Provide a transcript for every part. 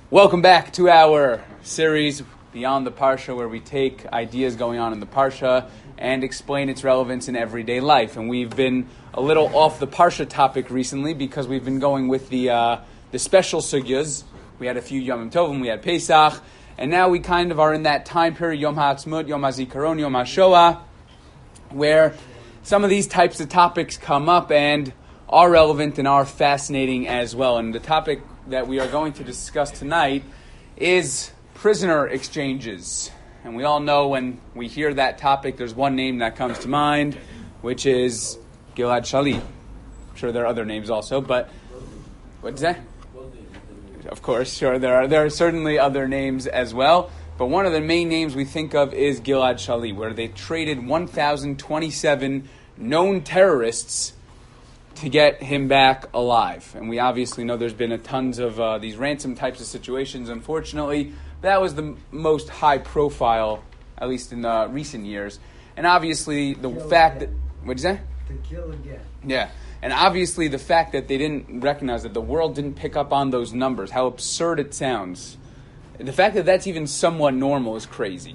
Welcome back to our series Beyond the Parsha, where we take ideas going on in the Parsha and explain its relevance in everyday life. And we've been a little off the Parsha topic recently because we've been going with the special sugyas. We had a few Yom Tovim, we had Pesach, and now we kind of are in that time period, Yom HaAtzmaut, Yom HaZikaron, Yom HaShoah, where some of these types of topics come up and are relevant and are fascinating as well. And the topic that we are going to discuss tonight is prisoner exchanges. And we all know when we hear that topic, there's one name that comes to mind, which is Gilad Shalit. I'm sure there are other names also, but what's that? Of course, sure, there are certainly other names as well. But one of the main names we think of is Gilad Shalit, where they traded 1,027 known terrorists to get him back alive. And we obviously know there's been tons of these ransom types of situations, unfortunately. That was the most high profile, at least in recent years. And obviously the fact that... What'd you say? To kill again. Yeah. And obviously the fact that they didn't recognize that the world didn't pick up on those numbers, how absurd it sounds. The fact that that's even somewhat normal is crazy.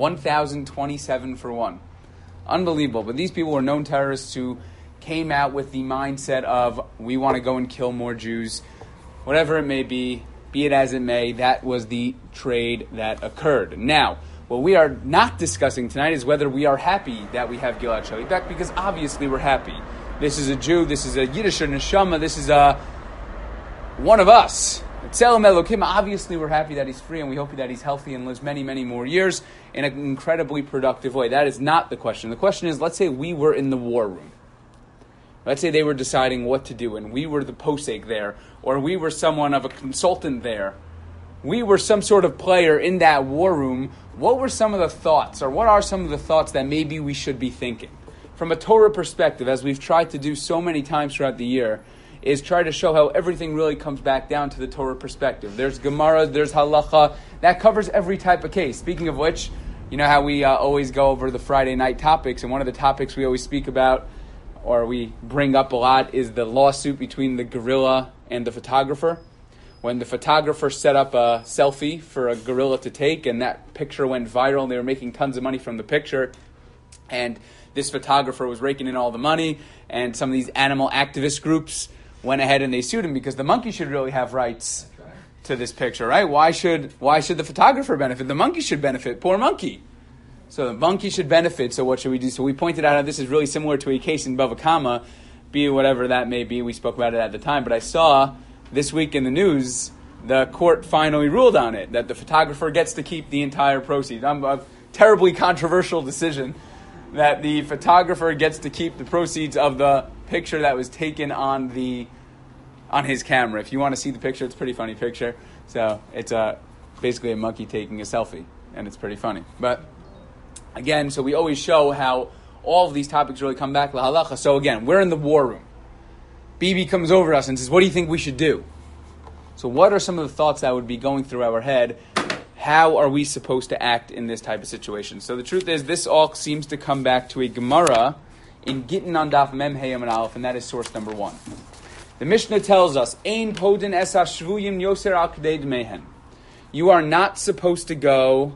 1,027 for one. Unbelievable. But these people were known terrorists who came out with the mindset of, we want to go and kill more Jews. Whatever it may be it as it may, that was the trade that occurred. Now, what we are not discussing tonight is whether we are happy that we have Gilad Shalit back, because obviously we're happy. This is a Jew, this is a Yiddish neshama, this is one of us. Tzelem Elokim, obviously we're happy that he's free, and we hope that he's healthy and lives many, many more years in an incredibly productive way. That is not the question. The question is, let's say we were in the war room. Let's say they were deciding what to do, and we were the posek there, or we were someone of a consultant there. We were some sort of player in that war room. What were some of the thoughts, or what are some of the thoughts that maybe we should be thinking? From a Torah perspective, as we've tried to do so many times throughout the year, is try to show how everything really comes back down to the Torah perspective. There's Gemara, there's Halacha, that covers every type of case. Speaking of which, you know how we always go over the Friday night topics, and one of the topics we always speak about, or we bring up a lot, is the lawsuit between the gorilla and the photographer. When the photographer set up a selfie for a gorilla to take, and that picture went viral, and they were making tons of money from the picture, and this photographer was raking in all the money, and some of these animal activist groups went ahead and they sued him because the monkey should really have rights to this picture, right? Why should the photographer benefit? The monkey should benefit. Poor monkey. So the monkey should benefit, so what should we do? So we pointed out how this is really similar to a case in Bava Kama, be it whatever that may be. We spoke about it at the time, but I saw this week in the news, the court finally ruled on it, that the photographer gets to keep the entire proceeds. A terribly controversial decision that the photographer gets to keep the proceeds of the picture that was taken on his camera. If you want to see the picture, it's a pretty funny picture. So it's basically a monkey taking a selfie, and it's pretty funny. But again, so we always show how all of these topics really come back to halacha. So again, we're in the war room. Bibi comes over to us and says, what do you think we should do? So what are some of the thoughts that would be going through our head? How are we supposed to act in this type of situation? So the truth is, this all seems to come back to a Gemara in Gittin on Daf Mem Hey Amud Aleph, and that is source number 1. The Mishnah tells us, Ein podin es hashvuyim yoser al kadei dmehen. You are not supposed to go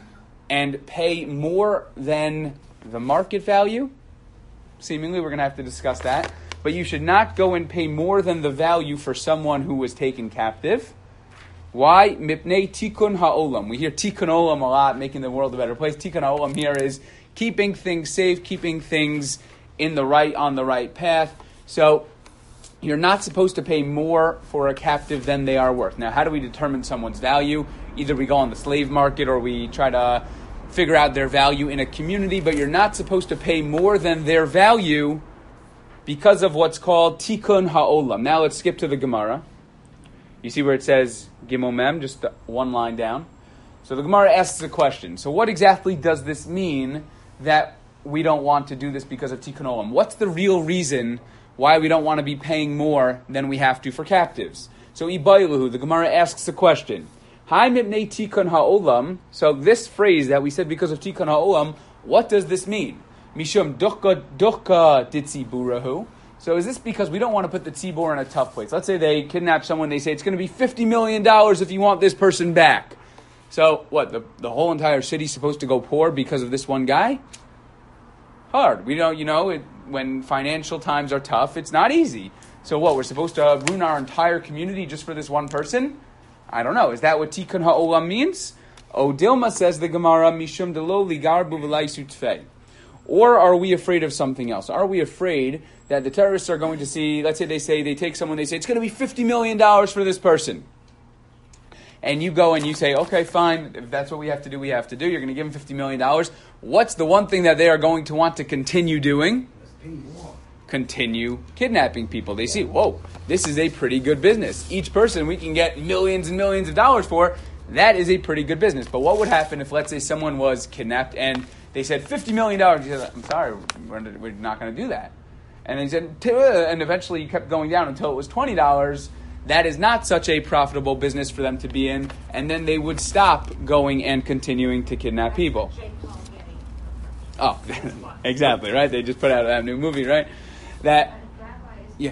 and pay more than the market value. Seemingly, we're going to have to discuss that. But you should not go and pay more than the value for someone who was taken captive. Why? Mipnei tikkun ha'olam. We hear tikkun olam a lot, making the world a better place. Tikkun ha'olam here is keeping things safe, keeping things on the right path. So you're not supposed to pay more for a captive than they are worth. Now, how do we determine someone's value? Either we go on the slave market or we try to figure out their value in a community, but you're not supposed to pay more than their value because of what's called tikkun ha'olam. Now let's skip to the Gemara. You see where it says Gimel Mem, just one line down. So the Gemara asks a question. So what exactly does this mean that we don't want to do this because of tikkun olam? What's the real reason why we don't want to be paying more than we have to for captives? So Ibayluhu, the Gemara asks a question. Hi mipnei tikkun ha'olam. So this phrase that we said because of tikkun ha'olam, what does this mean? Mishum duchka ditzi burahu. So is this because we don't want to put the tzibor in a tough place? Let's say they kidnap someone, they say it's going to be $50 million if you want this person back. So what, the whole entire city's supposed to go poor because of this one guy? Hard. We don't, when financial times are tough, it's not easy. So what, we're supposed to ruin our entire community just for this one person? I don't know. Is that what Tikkun HaOlam means? O Dilma, says the Gemara, Mishum delo ligarbu v'laisu tfei. Or are we afraid of something else? Are we afraid that the terrorists are going to see, let's say they take someone, they say, it's going to be $50 million for this person. And you go and you say, okay, fine, if that's what we have to do, we have to do. You're going to give them $50 million. What's the one thing that they are going to want to continue doing? Continue kidnapping people. They see, whoa, this is a pretty good business. Each person we can get millions and millions of dollars for. That is a pretty good business. But what would happen if, let's say, someone was kidnapped and they said $50 million? You said, I'm sorry, we're not going to do that. And they said, and eventually you kept going down until it was $20. That is not such a profitable business for them to be in. And then they would stop going and continuing to kidnap people. Oh, exactly, right? They just put out that new movie, right? That, yeah.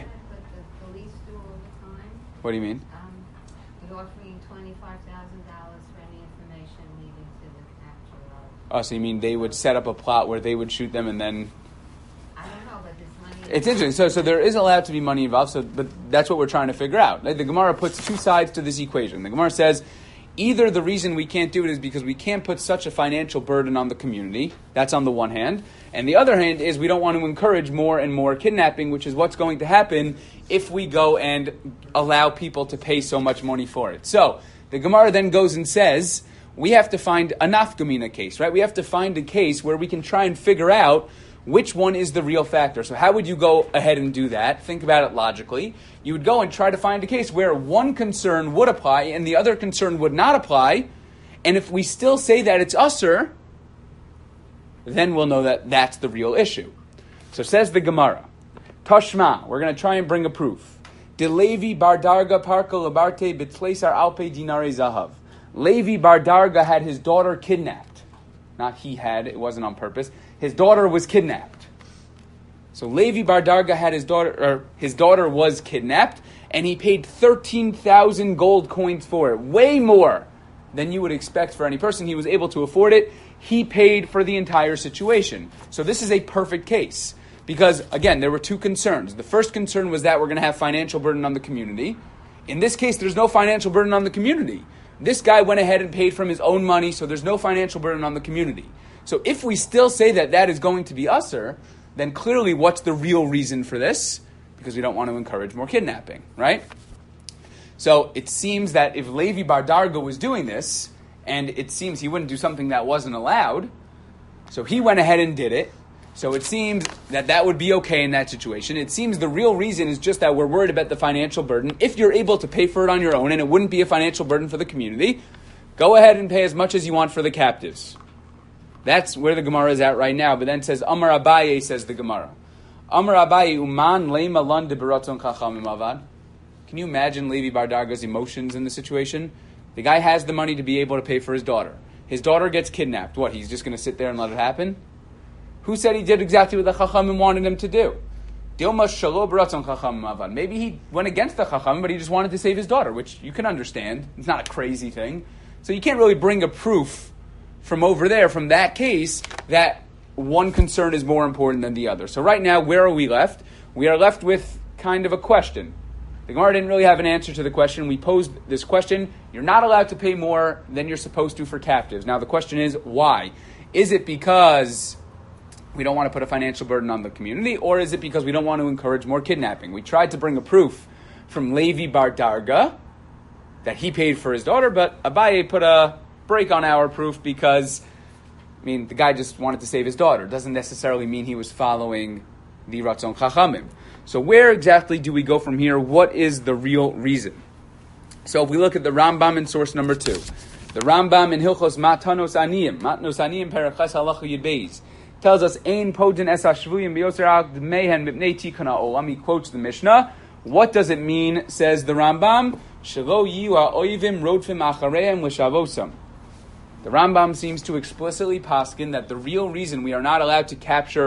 What do you mean? Offering $25,000 for any information leading to the capture of. Oh, so you mean they would set up a plot where they would shoot them and then? I don't know, but this money. It's interesting. So there is allowed to be money involved. But that's what we're trying to figure out. The Gemara puts two sides to this equation. The Gemara says either the reason we can't do it is because we can't put such a financial burden on the community. That's on the one hand. And the other hand is we don't want to encourage more and more kidnapping, which is what's going to happen if we go and allow people to pay so much money for it. So the Gemara then goes and says, we have to find a nafkamina case, right? We have to find a case where we can try and figure out which one is the real factor. So how would you go ahead and do that? Think about it logically. You would go and try to find a case where one concern would apply and the other concern would not apply. And if we still say that it's usher, then we'll know that that's the real issue. So says the Gemara, Tashma, we're going to try and bring a proof. De Levi bar Darga parka labarte bitleisar alpe dinare zahav. Levi bar Darga had his daughter kidnapped. Not he had, it wasn't on purpose. His daughter was kidnapped. So Levi bar Darga had his daughter was kidnapped, and he paid 13,000 gold coins for it. Way more than you would expect for any person. He was able to afford it. He paid for the entire situation. So this is a perfect case. Because, again, there were two concerns. The first concern was that we're going to have financial burden on the community. In this case, there's no financial burden on the community. This guy went ahead and paid from his own money, so there's no financial burden on the community. So if we still say that that is going to be usher, then clearly what's the real reason for this? Because we don't want to encourage more kidnapping, right? So it seems that if Levi bar Darga was doing this, and it seems he wouldn't do something that wasn't allowed, so he went ahead and did it. So it seems that that would be okay in that situation. It seems the real reason is just that we're worried about the financial burden. If you're able to pay for it on your own and it wouldn't be a financial burden for the community, go ahead and pay as much as you want for the captives. That's where the Gemara is at right now. But then it says, Amar Abaye, says the Gemara. Amar Abaye, Uman leima lan de beratzon chachamim avad. Can you imagine Levi bar Darga's emotions in the situation? The guy has the money to be able to pay for his daughter. His daughter gets kidnapped. What, he's just going to sit there and let it happen? Who said he did exactly what the Chachamim wanted him to do? Maybe he went against the Chachamim, but he just wanted to save his daughter, which you can understand. It's not a crazy thing. So you can't really bring a proof from over there, from that case, that one concern is more important than the other. So right now, where are we left? We are left with kind of a question. The Gemara didn't really have an answer to the question. We posed this question. You're not allowed to pay more than you're supposed to for captives. Now the question is, why? Is it because we don't want to put a financial burden on the community, or is it because we don't want to encourage more kidnapping? We tried to bring a proof from Levi bar Darga that he paid for his daughter, but Abaye put a break on our proof because, the guy just wanted to save his daughter. It doesn't necessarily mean he was following the Ratzon Chachamim. So where exactly do we go from here? What is the real reason? So if we look at the Rambam in source number 2, the Rambam in Hilchos Matnos Aniyim Perachas Halacha Yud Beis, tells us, Ein podin es hashvuyim b'yoser al dmeihen mipnei tikkun ha'olam. He quotes the Mishnah. What does it mean, says the Rambam? Shelo yiu ha'oivim rodfim achareim l'shavosam. The Rambam seems to explicitly paskin that the real reason we are not allowed to capture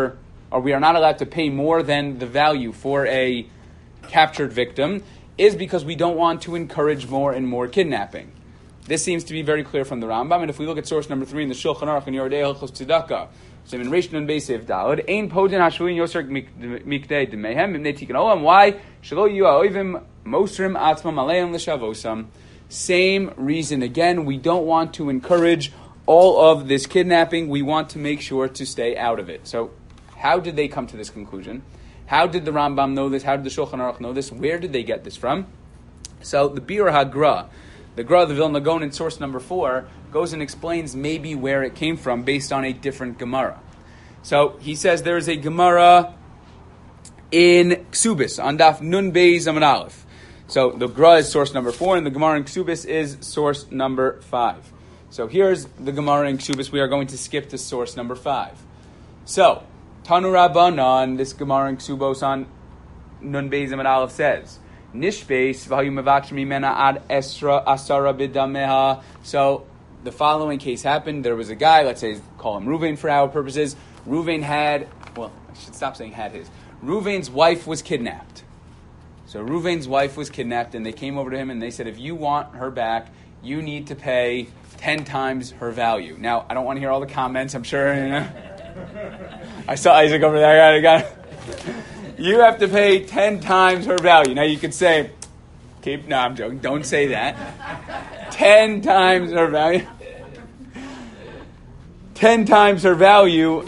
or we are not allowed to pay more than the value for a captured victim, is because we don't want to encourage more and more kidnapping. This seems to be very clear from the Rambam, and if we look at source number 3 in the Shulchan Aruch in Yordei Hilchos Tzedakah, so in Reish Nun Beis Siv Daled, Ein Podin Hashvuin Yoser Mikdei Demehem Mipnei Tikkun Olam. Why? Shelo Yu Ha'oivim Mosrim Atzmam Aleim L'Shavosam. Same reason again. We don't want to encourage all of this kidnapping. We want to make sure to stay out of it. So, how did they come to this conclusion? How did the Rambam know this? How did the Shulchan Aruch know this? Where did they get this from? So, the Bir HaGra, the Gra of the Vilna Gaon in source number 4, goes and explains maybe where it came from based on a different Gemara. So, he says there is a Gemara in Ksubis, on Daf Nun Beis Amud Aleph. So, the Gra is source number 4, and the Gemara in Ksubis is source number 5. So, here's the Gemara in Ksubis. We are going to skip to source number 5. So, Tanu Rabbanan, this Gemara in Ksubos on Nun Beis Amud Aleph says, Nishbeis v'hayu mevaksh mimena ad esra asara b'dameha. So the following case happened. There was a guy, let's say, call him Ruvain for our purposes. Ruvain had, well, I should stop saying had his. Ruvain's wife was kidnapped. So Ruvain's wife was kidnapped, and they came over to him and they said, if you want her back, you need to pay 10 times her value. Now, I don't want to hear all the comments, I'm sure, you know. I saw Isaac over there. I got it. You have to pay 10 times her value. Now you could say, no, I'm joking. Don't say that. 10 times her value. 10 times her value.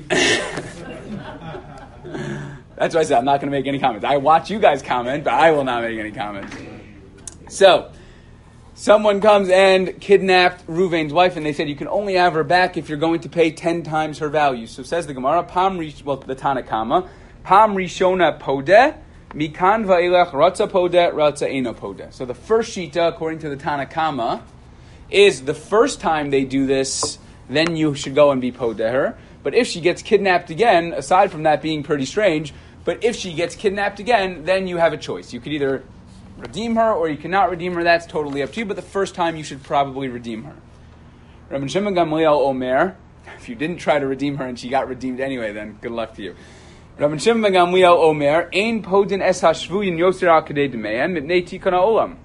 That's why I said I'm not going to make any comments. I watch you guys comment, but I will not make any comments. So, someone comes and kidnapped Ruvain's wife, and they said you can only have her back if you're going to pay 10 times her value. So says the Gemara, the Tanakama, Pam Rishona Podeh, Mikan Va'ilach Ratza Podeh, Ratza Eno Podeh. So the first shita, according to the Tanakama, is the first time they do this, then you should go and be Podeh her. But if she gets kidnapped again, aside from that being pretty strange, but if she gets kidnapped again, then you have a choice. You could either redeem her or you cannot redeem her. That's totally up to you. But the first time you should probably redeem her. Rabban Shimon Gamliel Omer, if you didn't try to redeem her and she got redeemed anyway, then good luck to you. Rabban Shimon Gamliel Omer, Ein Podin Es Hashvuyin Yoser Akadei Demehem Mipnei Tikkun Ha'olam.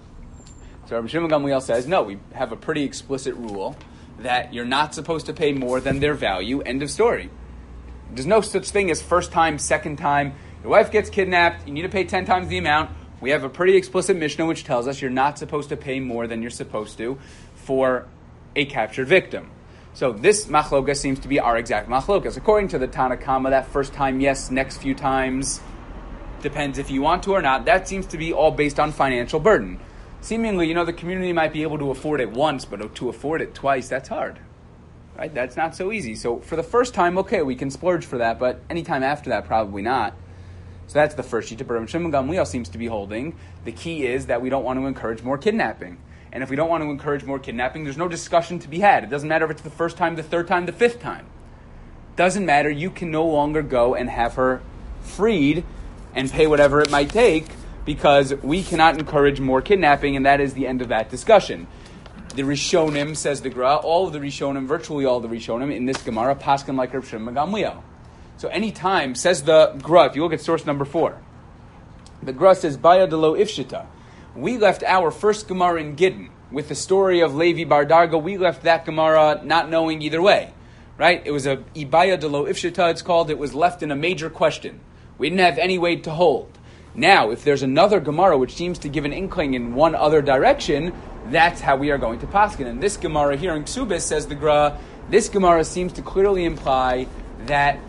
So Rabban Shimon Gamliel says, no, we have a pretty explicit rule that you're not supposed to pay more than their value. End of story. There's no such thing as first time, second time. Your wife gets kidnapped, you need to pay 10 times the amount. We have a pretty explicit Mishnah which tells us you're not supposed to pay more than you're supposed to for a captured victim. So this machlokas seems to be our exact machlokas. According to the Tanakama, that first time, yes, next few times, depends if you want to or not. That seems to be all based on financial burden. Seemingly, the community might be able to afford it once, but to afford it twice, that's hard. Right? That's not so easy. So for the first time, okay, we can splurge for that, but anytime after that, probably not. So that's the first shita. But Rabban Shimon Gamliel seems to be holding the key is that we don't want to encourage more kidnapping. And if we don't want to encourage more kidnapping, there's no discussion to be had. It doesn't matter if it's the first time, the third time, the fifth time. Doesn't matter. You can no longer go and have her freed and pay whatever it might take because we cannot encourage more kidnapping, and that is the end of that discussion. The Rishonim, says the Gra, all of the Rishonim, virtually all the Rishonim in this Gemara, paskin like Rav Shimon Gamliel. So anytime, says the Gra, if you look at source number 4, the Gra says, Baya delo ifshita. We left our first Gemara in Gittin with the story of Levi Bar Darga. We left that Gemara not knowing either way, right? It was a Ibaya delo ifshita, it's called. It was left in a major question. We didn't have any weight to hold. Now, if there's another Gemara which seems to give an inkling in one other direction, that's how we are going to paskin. And this Gemara here in Ksubis, says the Gra, this Gemara seems to clearly imply that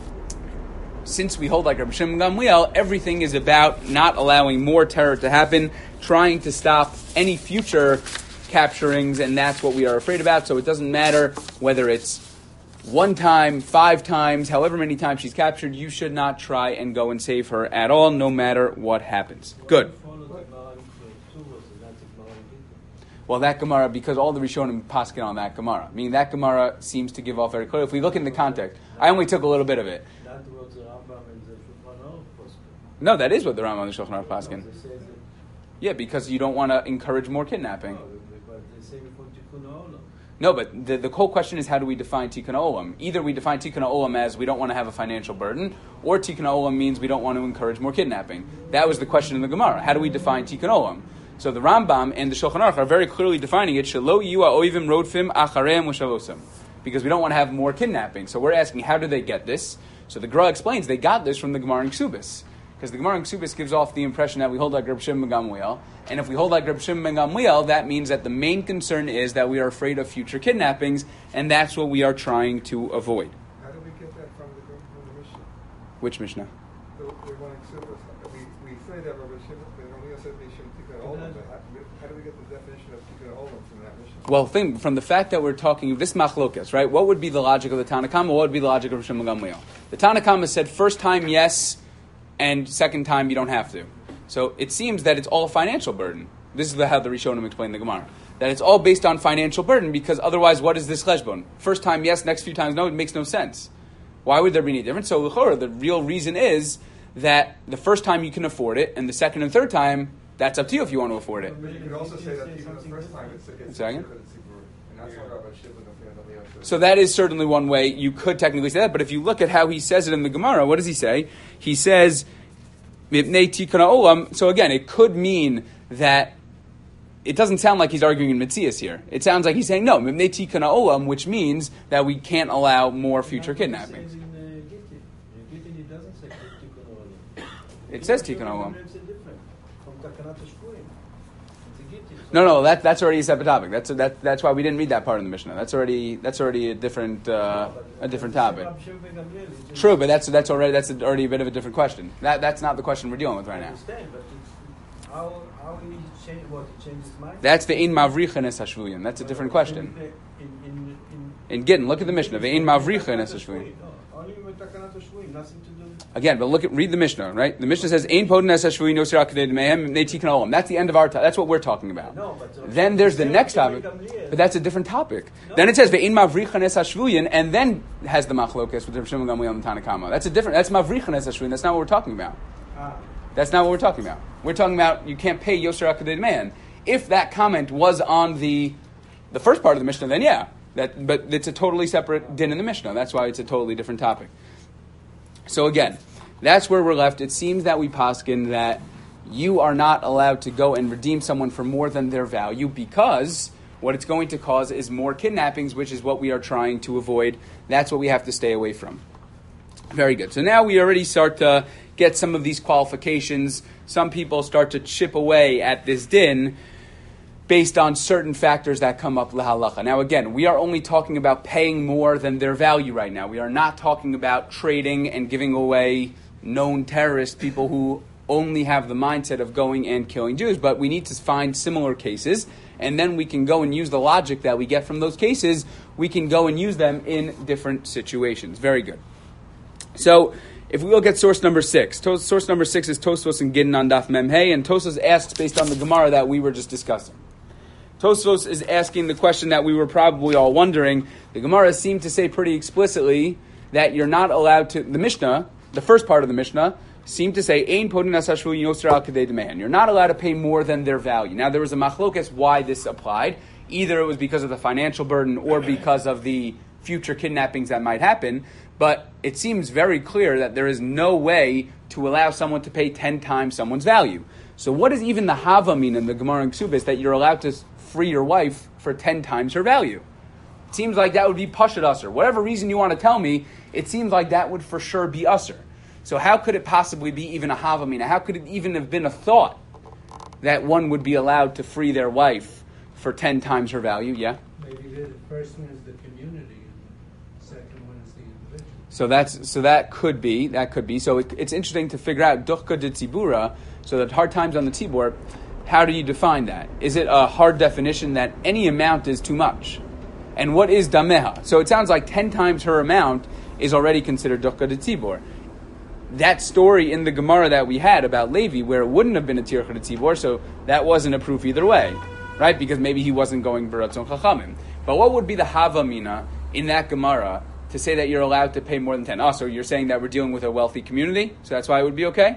since we hold like Rabbi Shimon Gamliel, everything is about not allowing more terror to happen, trying to stop any future capturings, and that's what we are afraid about. So it doesn't matter whether it's 1 time, 5 times, however many times she's captured, you should not try and go and save her at all, no matter what happens. Good. Well, that Gemara, because all the Rishonim paskin on that Gemara. I mean, that Gemara seems to give off very clearly. If we look in the context, I only took a little bit of it. No, that is what the Rambam and the Shulchan Aruch paskin. Yeah, because you don't want to encourage more kidnapping. But they same for Tikkun Olam. No, but the whole question is, how do we define Tikkun Olam? Either we define Tikkun Olam as we don't want to have a financial burden, or Tikkun Olam means we don't want to encourage more kidnapping. That was the question in the Gemara. How do we define Tikkun Olam? So the Rambam and the Shulchan Aruch are very clearly defining it, Shelo yu ha'oivim rodfim achareim u'shavosam, because we don't want to have more kidnapping. So we're asking, how do they get this? So the Gra explains they got this from the Gemara in Ksubis, because the Gemara in Ksubis gives off the impression that we hold like Reb Shimon ben Gamliel, and if we hold like Reb Shimon ben Gamliel, that means that the main concern is that we are afraid of future kidnappings, and that's what we are trying to avoid. How do we get that from the Mishnah? Which Mishnah? The one in Ksubis. We say that Rabbi Shimon ben Gamliel said they should Tikkun Olam, but how do we get the definition of Tikkun Olam from that Mishnah? Well, from the fact that we're talking this machlokas, right? What would be the logic of the Tanna Kama? What would be the logic of Reb Shimon ben Gamliel? The Tanna Kama said first time yes, and second time you don't have to. So it seems that it's all a financial burden. This is how the Rishonim explain the Gemara. That it's all based on financial burden, because otherwise what is this cheshbon? First time yes, next few times no, it makes no sense. Why would there be any difference? So l'chora, the real reason is that the first time you can afford it, and the second and third time, that's up to you if you want to afford it. But you could also say that even the first time it's Second? and that's what Rabbi Shimon ben Gamliel said. So that is certainly one way you could technically say that, but if you look at how he says it in the Gemara, what does he say? He says, Mipnei Tikkun Olam. So again, it could mean that it doesn't sound like he's arguing in Metzias here. It sounds like he's saying, no, Mipnei Tikkun Olam, which means that we can't allow more future kidnappings. It says Tikkun Olam. No, that's already a separate topic. That's why we didn't read that part in the Mishnah. That's already a different topic. True, but that's already a bit of a different question. That's not the question we're dealing with right now. How he changed his mind? That's the ein mavricha nes hashvuyin. That's a different question. In Gittin, look at the Mishnah. The ein mavricha nes hashvuyin. Only with takanat hashvuyin, nothing to do. Again, but read the Mishnah, right? The Mishnah says ein podin nes hashvuyin no sirah kadei mehem nei tikkun olam. That's the end of our topic. That's what we're talking about. No, but then there's the next topic, but that's a different topic. No. Then it says ve'in mavricha nes hashvuyin, and then has the machlokas with Reb Shimon ben Gamliel and the Tanna Kama. That's mavricha nes hashvuyin. That's not what we're talking about. That's not what we're talking about. We're talking about you can't pay Yoser HaKadei man. If that comment was on the first part of the Mishnah, then yeah. But it's a totally separate din in the Mishnah. That's why it's a totally different topic. So again, that's where we're left. It seems that we paskin that you are not allowed to go and redeem someone for more than their value, because what it's going to cause is more kidnappings, which is what we are trying to avoid. That's what we have to stay away from. Very good. So now we already start to get some of these qualifications. Some people start to chip away at this din based on certain factors that come up l'halacha. Now again, we are only talking about paying more than their value right now. We are not talking about trading and giving away known terrorists, people who only have the mindset of going and killing Jews. But we need to find similar cases, and then we can go and use the logic that we get from those cases. We can go and use them in different situations. Very good. So, if we look at source number 6, source number 6 is Tosfos and Gittin on Daf Mem Hey, and Tosfos asks based on the Gemara that we were just discussing. Tosfos is asking the question that we were probably all wondering. The Gemara seemed to say pretty explicitly that you're not allowed to. The Mishnah, the first part of the Mishnah, seemed to say Ein podin as hashvu yoser al kadei deman. You're not allowed to pay more than their value. Now there was a machlokas why this applied. Either it was because of the financial burden or because of the future kidnappings that might happen. But it seems very clear that there is no way to allow someone to pay 10 times someone's value. So what does even the Hava mean in the Gemara in Ksubis that you're allowed to free your wife for 10 times her value? It seems like that would be Pashut Usr. Whatever reason you want to tell me, it seems like that would for sure be Usr. So how could it possibly be even a Hava mina? How could it even have been a thought that one would be allowed to free their wife for 10 times her value? Yeah? Maybe the first one is the community. So that could be. So it's interesting to figure out duchka de tzibura. So that hard times on the tzibur. How do you define that? Is it a hard definition that any amount is too much? And what is dameha? So it sounds like 10 times her amount is already considered duchka de tzibur. That story in the Gemara that we had about Levi, where it wouldn't have been a tircha de tzibur, so that wasn't a proof either way, right? Because maybe he wasn't going b'ratzon chachamim. But what would be the hava mina in that Gemara to say that you're allowed to pay more than 10? So you're saying that we're dealing with a wealthy community, so that's why it would be okay?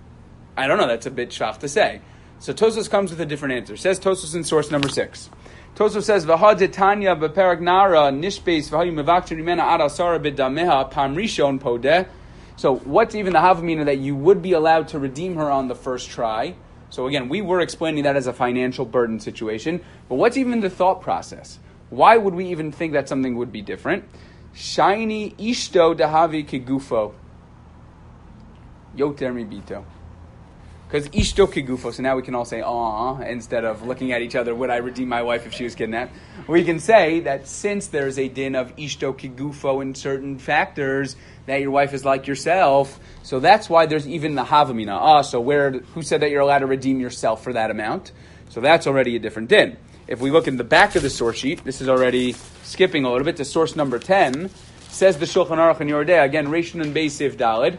I don't know, that's a bit shaf to say. So Tosfos comes with a different answer. Says Tosfos in source number 6. Tosfos says, "V'had Tanya b'perek nara nishbeis v'hayu mevaktin rimena ad asara b'dameha pam rishon podeh." So what's even the havamina that you would be allowed to redeem her on the first try? So again, we were explaining that as a financial burden situation, but what's even the thought process? Why would we even think that something would be different? Shaini ishto dahavi kigufo. Yoter mibito. Because ishto kigufo, so now we can all say, "Aw," instead of looking at each other, would I redeem my wife if she was kidnapped? We can say that since there's a din of ishto kigufo in certain factors, that your wife is like yourself, so that's why there's even the havamina. So who said that you're allowed to redeem yourself for that amount? So that's already a different din. If we look in the back of the source sheet, this is already skipping a little bit to source number 10, says the Shulchan Aruch in Yordei, again, Rishon and Beisiv Dalid,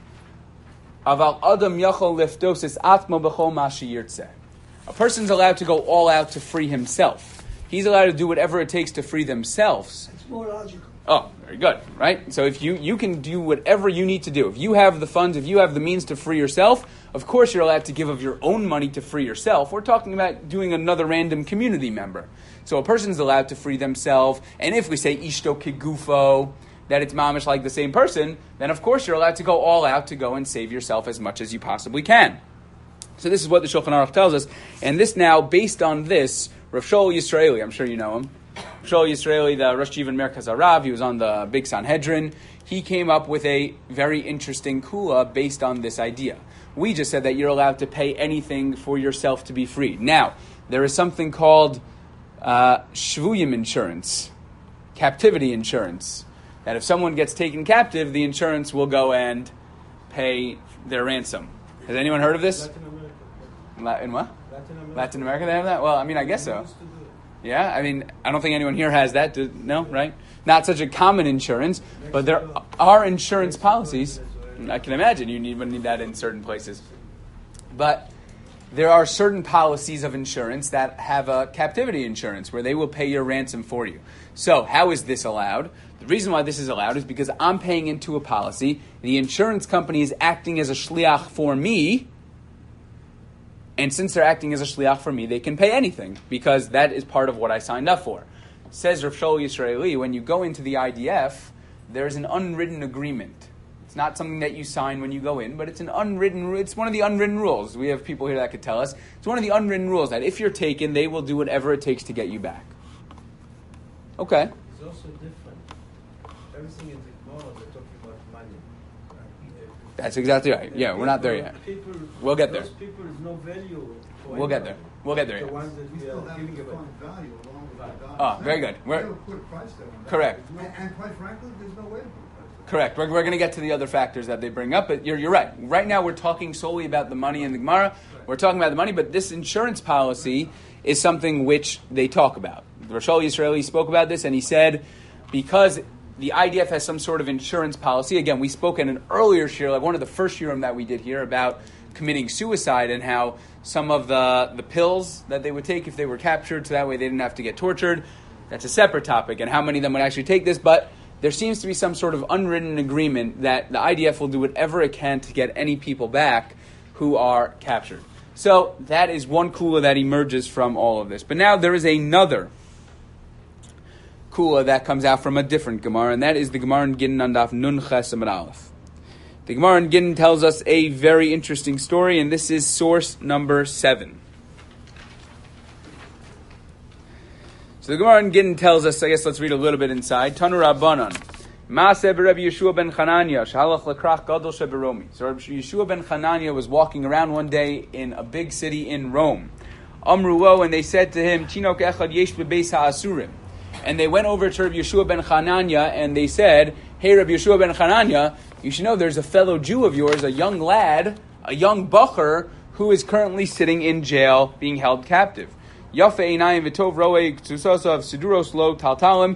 Aval Adam Yachol Leftos Atmo B'chol Mashi Yirtzeh. A person's allowed to go all out to free himself. He's allowed to do whatever it takes to free themselves. It's more logical. Oh, very good, right? So if you can do whatever you need to do. If you have the funds, if you have the means to free yourself, of course you're allowed to give of your own money to free yourself. We're talking about doing another random community member. So a person's allowed to free themselves, and if we say ishto kigufo, that it's mamish like the same person, then of course you're allowed to go all out to go and save yourself as much as you possibly can. So this is what the Shulchan Aruch tells us, and this now, based on this, Rav Shaul Yisraeli, I'm sure you know him, Shaul Yisraeli, the Rosh Yeshiva Merkaz Harav, he was on the Big Sanhedrin. He came up with a very interesting kula based on this idea. We just said that you're allowed to pay anything for yourself to be freed. Now, there is something called shvuyim insurance, captivity insurance, that if someone gets taken captive, the insurance will go and pay their ransom. Has anyone heard of this? In what? Latin America, they have that? Well, I mean, I guess so. Yeah, I mean, I don't think anyone here has that. No, right? Not such a common insurance, but there are insurance policies. I can imagine you would need that in certain places. But there are certain policies of insurance that have a captivity insurance where they will pay your ransom for you. So how is this allowed? The reason why this is allowed is because I'm paying into a policy. The insurance company is acting as a shliach for me. And since they're acting as a shliach for me, they can pay anything because that is part of what I signed up for. Says Rav Shaul Yisraeli, when you go into the IDF, there's an unwritten agreement. It's not something that you sign when you go in, but it's an unwritten. It's one of the unwritten rules. We have people here that could tell us. It's one of the unwritten rules that if you're taken, they will do whatever it takes to get you back. Okay. It's also different. Everything in the Gemara, they're talking about money. That's exactly right. Yeah, we're not there yet. We'll get there. Those people is no value. We'll get there. We'll get there. The Yeah. ones that we are giving away. Value along with the value. Oh, very good. We never put a price tag on that. Correct. And quite frankly, there's no way to put a price tag. Correct. We're going to get to the other factors that they bring up, but you're right. Right now we're talking solely about the money in the Gemara. We're talking about the money, but this insurance policy is something which they talk about. Rosh Yisraeli spoke about this, and he said, because the IDF has some sort of insurance policy. Again, we spoke in an earlier shir, like one of the first shirim that we did here, about committing suicide and how some of the pills that they would take if they were captured, so that way they didn't have to get tortured. That's a separate topic, and how many of them would actually take this, but there seems to be some sort of unwritten agreement that the IDF will do whatever it can to get any people back who are captured. So that is one kula that emerges from all of this. But now there is another kula that comes out from a different Gemara, and that is the Gemara in Gittin on Daf Nun Ches Amud Aleph. The Gemara in Gittin tells us a very interesting story, and this is source number 7. So the Gemara in Gittin tells us, I guess let's read a little bit inside. Tanu Rabbanan. Maaseh Rabbi Yeshua ben Chananya, Shalach Lekrach Gadol Sheberomi. So Rabbi Yeshua ben Chananya was walking around one day in a big city in Rome. Amruo, and they said to him, Chinok Echad Yesh Bebeis HaAsurim. And they went over to Rabbi Yeshua ben Chananya and they said, hey Rabbi Yeshua ben Chananya, you should know there's a fellow Jew of yours, a young lad, a young bacher, who is currently sitting in jail, being held captive. Yafe Einayim V'tov Roe Ktusosav Siduros Lo Taltalim.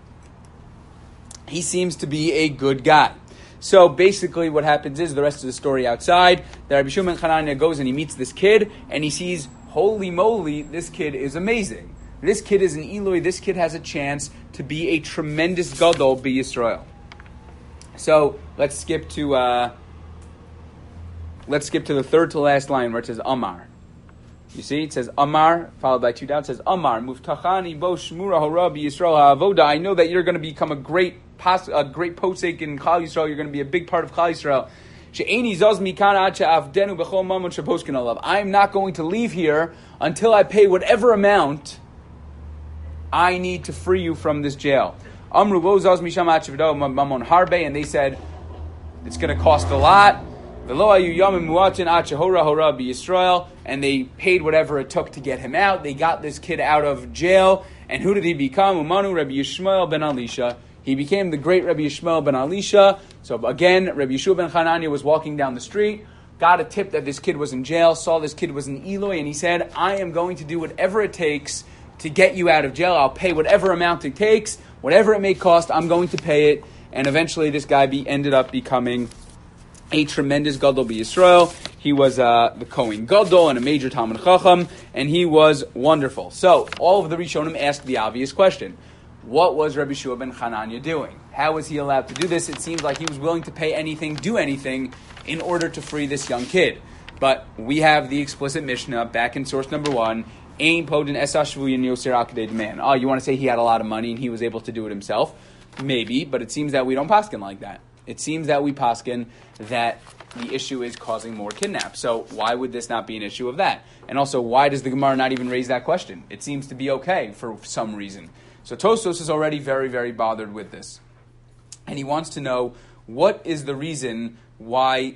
He seems to be a good guy. So basically what happens is, the rest of the story outside, that Rabbi Yeshua ben Chananya goes and he meets this kid, and he sees, holy moly, this kid is amazing. This kid is an Eloi. This kid has a chance to be a tremendous gadol b'Yisrael. So let's skip to the third to last line where it says Amar. You see, it says Amar, followed by 2 down. It says Amar, Muftachani bo shmura horabi Yisrael ha'avoda. I know that you're going to become a great posek in Klal Yisrael. You're going to be a big part of Klal Yisrael. I'm not going to leave here until I pay whatever amount I need to free you from this jail. And they said, it's going to cost a lot. And they paid whatever it took to get him out. They got this kid out of jail. And who did he become? Umanu Rabbi Yishmael ben Elisha. He became the great Rabbi Yishmael ben Elisha. So again, Rabbi Yeshua ben Hanania was walking down the street, got a tip that this kid was in jail, saw this kid was in Eloi, and he said, I am going to do whatever it takes to get you out of jail. I'll pay whatever amount it takes, whatever it may cost, I'm going to pay it. And eventually this guy ended up becoming a tremendous Gadol b'Yisrael. He was the Kohen Gadol and a major Talmud Chacham, and he was wonderful. So all of the Rishonim asked the obvious question. What was Rabbi Yeshua ben Hanania doing? How was he allowed to do this? It seems like he was willing to pay anything, do anything, in order to free this young kid. But we have the explicit Mishnah back in source number 1. Ein podin esashvuyin yoser akadei demand. Oh, you want to say he had a lot of money and he was able to do it himself? Maybe, but it seems that we don't paskin like that. It seems that we paskin that the issue is causing more kidnaps. So why would this not be an issue of that? And also, why does the Gemara not even raise that question? It seems to be okay for some reason. So Tosfos is already very, very bothered with this. And he wants to know what is the reason why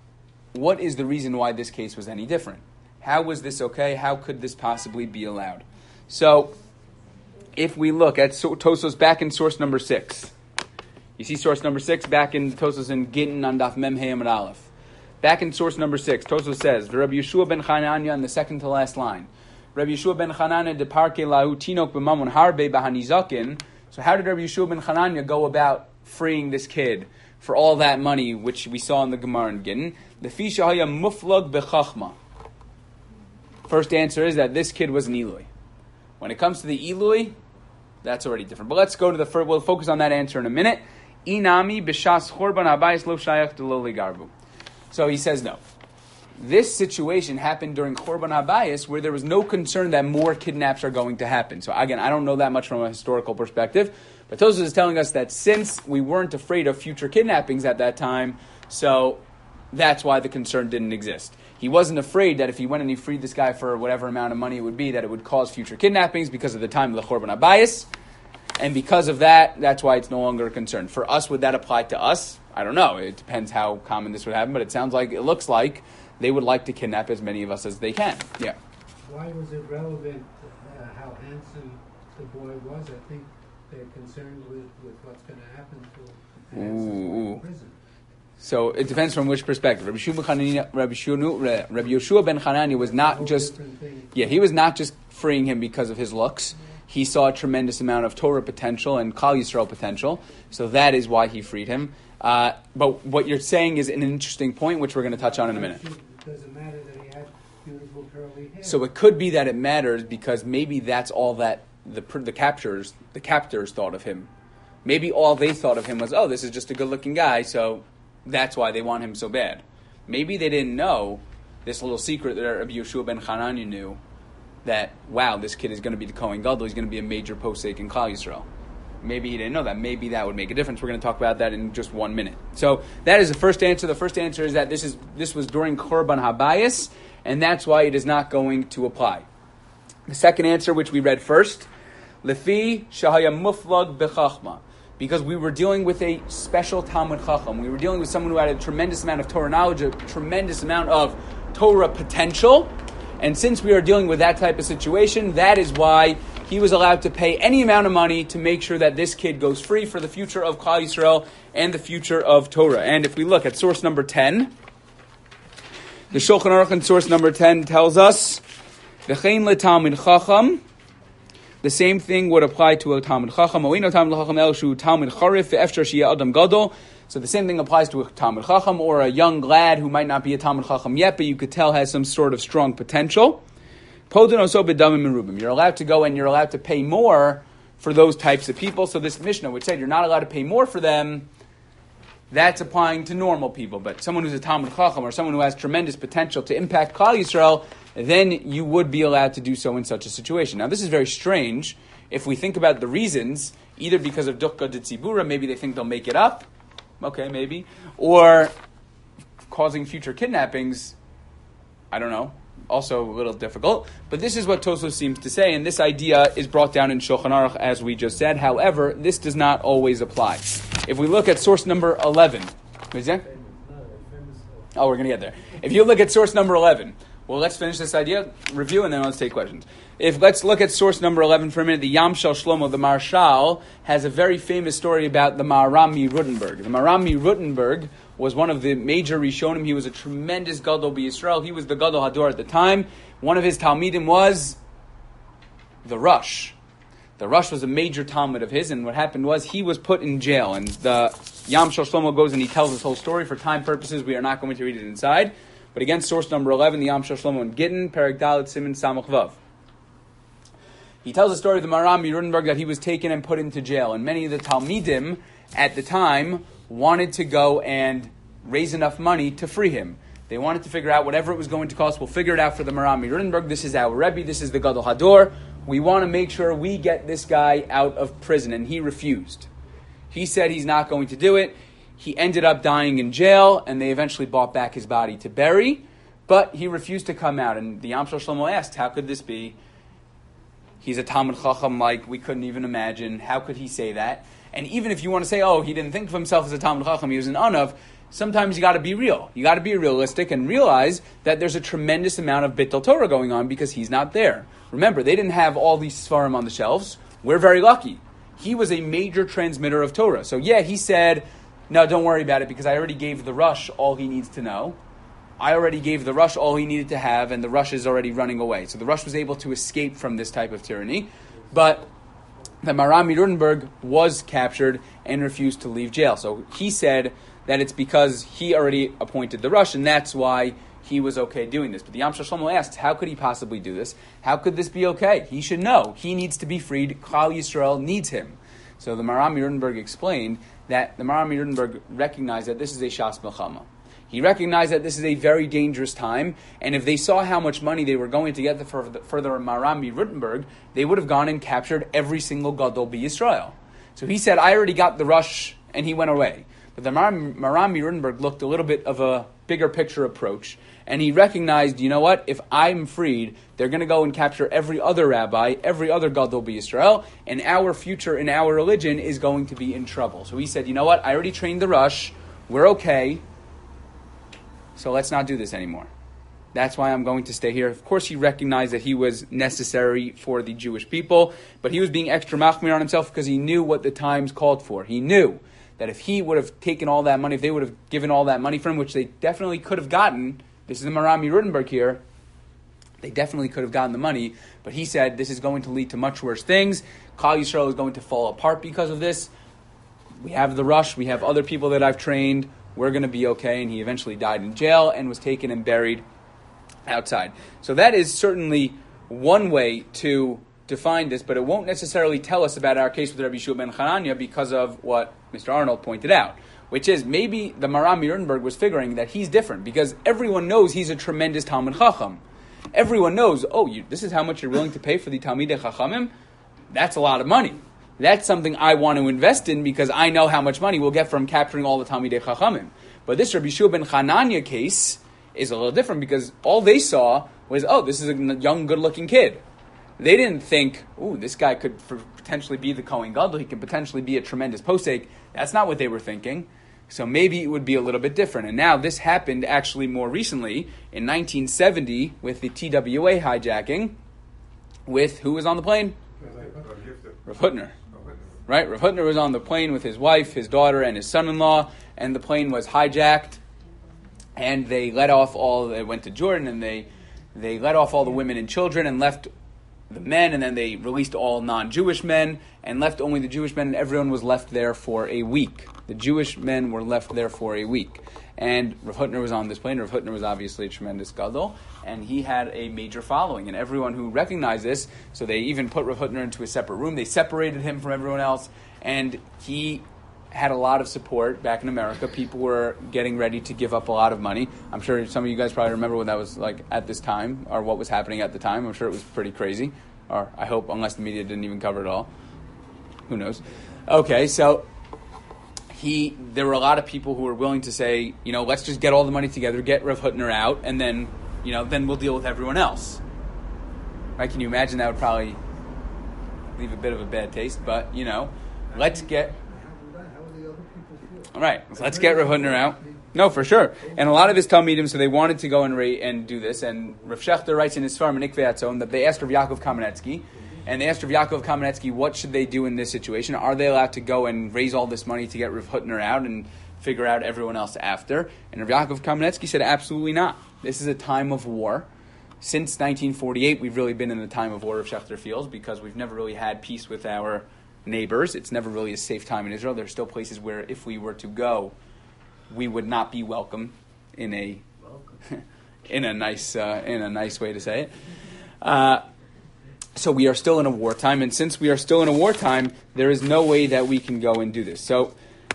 this case was any different. How was this okay? How could this possibly be allowed? So if we look at Tosfos back in source number 6. You see source number 6 back in Tosfos in Gittin on Daf Mem Hey Amud Aleph. Back in source number 6, Tosfos says, Rabbi Yeshua ben Hanania in the second to last line. Rabbi Yeshua ben Hanania deparke lahu tinok b'mamon harbe b'hanizakin. So how did Rabbi Yeshua ben Hanania go about freeing this kid for all that money, which we saw in the Gemara in Gittin? Lefi shahaya muflag b'chachma. First answer is that this kid was an Eloi. When it comes to the Eloi, that's already different. But let's go to the first. We'll focus on that answer in a minute. Inami b'shas chorban habayis lo shayach d'lo legarbu. So he says no. This situation happened during Chorban HaBayis, where there was no concern that more kidnaps are going to happen. So again, I don't know that much from a historical perspective, but Tosfos is telling us that since we weren't afraid of future kidnappings at that time, so that's why the concern didn't exist. He wasn't afraid that if he went and he freed this guy for whatever amount of money it would be, that it would cause future kidnappings because of the time of the Chorban HaBayis, and because of that, that's why it's no longer a concern. For us, would that apply to us? I don't know. It depends how common this would happen, but it looks like they would like to kidnap as many of us as they can. Yeah. Why was it relevant how handsome the boy was? I think they're concerned with what's going to happen to in prison. So it depends from which perspective. Rabbi Yeshua ben Hanania was not just he was not just freeing him because of his looks. He saw a tremendous amount of Torah potential and Klal Yisrael potential. So that is why he freed him. But what you're saying is an interesting point, which we're going to touch on in a minute. Does it matter that he had beautiful curly hair? So it could be that it matters because maybe that's all that the captors thought of him. Maybe all they thought of him was, oh, this is just a good-looking guy, so that's why they want him so bad. Maybe they didn't know this little secret that Rabbi Yeshua ben Hanania knew, that, wow, this kid is going to be the Kohen Gadol, he's going to be a major posek in Klal Yisrael. Maybe he didn't know that. Maybe that would make a difference. We're going to talk about that in just 1 minute. So that is the first answer. The first answer is that this was during Chorban HaBayis, and that's why it is not going to apply. The second answer, which we read first, Lefi Shahaya Muflag Bechachma, because we were dealing with a special Talmud Chacham. We were dealing with someone who had a tremendous amount of Torah knowledge, a tremendous amount of Torah potential, and since we are dealing with that type of situation, that is why he was allowed to pay any amount of money to make sure that this kid goes free for the future of Klal Yisrael and the future of Torah. And if we look at source number 10, the Shulchan Aruch in source number 10 tells us, V'chein leTalmid Chacham, the same thing would apply to a Talmud Chacham. Oino Talmud Chacham el shu Talmud Charif ve'efshar sheyeh Adam Gadol. So the same thing applies to a Talmud Chacham or a young lad who might not be a Talmud Chacham yet, but you could tell has some sort of strong potential. You're allowed to go and you're allowed to pay more for those types of people. So this Mishnah, which said you're not allowed to pay more for them, that's applying to normal people. But someone who's a Talmud Chacham or someone who has tremendous potential to impact Klal Yisrael, then you would be allowed to do so in such a situation. Now, this is very strange if we think about the reasons, either because of Dukkha de Tzibura, maybe they think they'll make it up, okay, maybe, or causing future kidnappings, I don't know, also a little difficult. But this is what Tosfos seems to say, and this idea is brought down in Shulchan Aruch, as we just said. However, this does not always apply. If we look at source number 11, what is that? Oh, we're going to get there. If you look at source number 11, well, let's finish this idea, review, and then let's take questions. Let's look at source number 11 for a minute. The Yam Shel Shlomo, the Marshal, has a very famous story about the Maharam MiRutenberg. The Maharam MiRutenberg was one of the major Rishonim. He was a tremendous Gadol B'Yisrael. He was the Gadol Hador at the time. One of his Talmidim was the Rush. The Rush was a major Talmud of his, and what happened was he was put in jail. And the Yam Shel Shlomo goes and he tells this whole story. For time purposes, we are not going to read it inside. But again, source number 11, the Yam Shel Shlomo in Gittin, Perek Dalet Siman Samach Vav. He tells the story of the Maharam MiRutenberg that he was taken and put into jail. And many of the Talmidim at the time wanted to go and raise enough money to free him. They wanted to figure out whatever it was going to cost. We'll figure it out for the Maharam MiRutenberg. This is our Rebbe. This is the Gadol Hador. We want to make sure we get this guy out of prison. And he refused. He said he's not going to do it. He ended up dying in jail, and they eventually brought back his body to bury. But he refused to come out. And the Yam Shel Shlomo asked, how could this be? He's a Talmud Chacham like we couldn't even imagine. How could he say that? And even if you want to say, oh, he didn't think of himself as a Talmud Chacham, he was an Anav, sometimes you got to be real. You got to be realistic and realize that there's a tremendous amount of Bittul Torah going on because he's not there. Remember, they didn't have all these Sfarim on the shelves. We're very lucky. He was a major transmitter of Torah. So yeah, he said, no, don't worry about it because I already gave the Rush all he needs to know. I already gave the Rush all he needed to have, and the Rush is already running away. So the Rush was able to escape from this type of tyranny. But the Maharam MiRutenberg was captured and refused to leave jail. So he said that it's because he already appointed the Rush, and that's why he was okay doing this. But the Yam Shel Shlomo asked, how could he possibly do this? How could this be okay? He should know. He needs to be freed. Klal Yisrael needs him. So the Maharam MiRutenberg explained that the Maharam MiRutenberg recognized that this is a Shas Melchama. He recognized that this is a very dangerous time, and if they saw how much money they were going to get for the Maharam MiRutenberg, they would have gone and captured every single Gadol B'Yisrael. So he said, I already got the Rush, and he went away. But the Maharam MiRutenberg looked a little bit of a bigger picture approach, and he recognized, you know what, if I'm freed, they're going to go and capture every other rabbi, every other Gadol B'Yisrael, and our future in our religion is going to be in trouble. So he said, you know what, I already trained the Rush, we're okay, so let's not do this anymore. That's why I'm going to stay here. Of course, he recognized that he was necessary for the Jewish people, but he was being extra machmir on himself because he knew what the times called for. He knew that if he would have taken all that money, if they would have given all that money for him, which they definitely could have gotten, this is the Maharam MiRutenberg here, they definitely could have gotten the money, but he said this is going to lead to much worse things. Klal Yisrael is going to fall apart because of this. We have the Rush, we have other people that I've trained, we're going to be okay, and he eventually died in jail and was taken and buried outside. So that is certainly one way to define this, but it won't necessarily tell us about our case with Rabbi Yeshua ben Chananya because of what Mr. Arnold pointed out, which is maybe the Maharam MiRutenberg was figuring that he's different because everyone knows he's a tremendous Talmud Chacham. Everyone knows, this is how much you're willing to pay for the Talmidei Chachamim? That's a lot of money. That's something I want to invest in because I know how much money we'll get from capturing all the Talmidei Chachamim. But this Rabbi Yeshua ben Chananya case is a little different because all they saw was, this is a young, good-looking kid. They didn't think, this guy could potentially be the Kohen Gadol. He could potentially be a tremendous posek. That's not what they were thinking. So maybe it would be a little bit different. And now this happened actually more recently in 1970 with the TWA hijacking with who was on the plane? Rav Hutner. Right? Rav Hutner was on the plane with his wife, his daughter, and his son-in-law, and the plane was hijacked. And they went to Jordan, and they let off all the women and children and left the men, and then they released all non-Jewish men and left only the Jewish men, and everyone was left there for a week. The Jewish men were left there for a week. And Rav Hutner was on this plane. Rav Hutner was obviously a tremendous gadol, and he had a major following. And everyone who recognized this, so they even put Rav Hutner into a separate room. They separated him from everyone else, and he had a lot of support back in America. People were getting ready to give up a lot of money. I'm sure some of you guys probably remember what that was like at this time, or what was happening at the time. I'm sure it was pretty crazy, or I hope, unless the media didn't even cover it all. Who knows? Okay, so there were a lot of people who were willing to say, let's just get all the money together, get Rav Hutner out, and then, then we'll deal with everyone else. Right? Can you imagine? That would probably leave a bit of a bad taste, but, let's get... All right, so let's get Rav Hutner out. No, for sure. And a lot of his Talmidim, so they wanted to go and do this. And Rav Shechter writes in his Sfarim Mikveh Atzon that they asked Rav Yaakov Kamenetsky, and they asked Rav Yaakov Kamenetsky, what should they do in this situation? Are they allowed to go and raise all this money to get Rav Hutner out and figure out everyone else after? And Rav Yaakov Kamenetsky said, absolutely not. This is a time of war. Since 1948, we've really been in a time of war, Rav Shechter feels, because we've never really had peace with our neighbors. It's never really a safe time in Israel. There are still places where if we were to go, we would not be welcome in a nice way to say it. So we are still in a wartime, and since we are still in a wartime, there is no way that we can go and do this. So